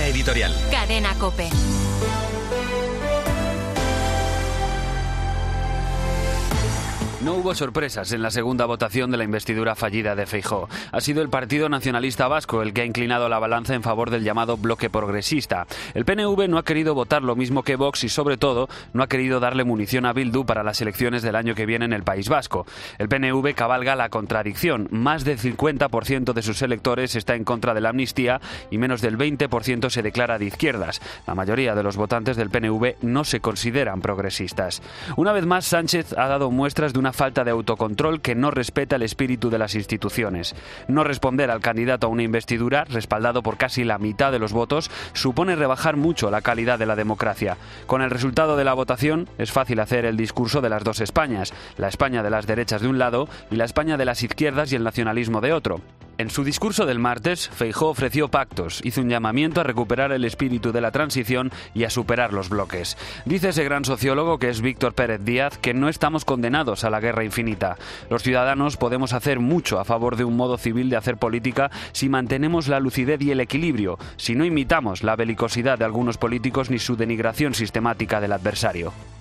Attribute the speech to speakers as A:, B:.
A: Línea editorial.
B: Cadena COPE.
C: No hubo sorpresas en la segunda votación de la investidura fallida de Feijóo. Ha sido el Partido Nacionalista Vasco el que ha inclinado la balanza en favor del llamado bloque progresista. El PNV no ha querido votar lo mismo que Vox y, sobre todo, no ha querido darle munición a Bildu para las elecciones del año que viene en el País Vasco. El PNV cabalga la contradicción. Más del 50% de sus electores está en contra de la amnistía y menos del 20% se declara de izquierdas. La mayoría de los votantes del PNV no se consideran progresistas. Una vez más, Sánchez ha dado muestras de una falta de autocontrol que no respeta el espíritu de las instituciones. No responder al candidato a una investidura, respaldado por casi la mitad de los votos, supone rebajar mucho la calidad de la democracia. Con el resultado de la votación, es fácil hacer el discurso de las dos Españas, la España de las derechas de un lado y la España de las izquierdas y el nacionalismo de otro. En su discurso del martes, Feijóo ofreció pactos, hizo un llamamiento a recuperar el espíritu de la transición y a superar los bloques. Dice ese gran sociólogo, que es Víctor Pérez Díaz, que no estamos condenados a la guerra infinita. Los ciudadanos podemos hacer mucho a favor de un modo civil de hacer política si mantenemos la lucidez y el equilibrio, si no imitamos la belicosidad de algunos políticos ni su denigración sistemática del adversario.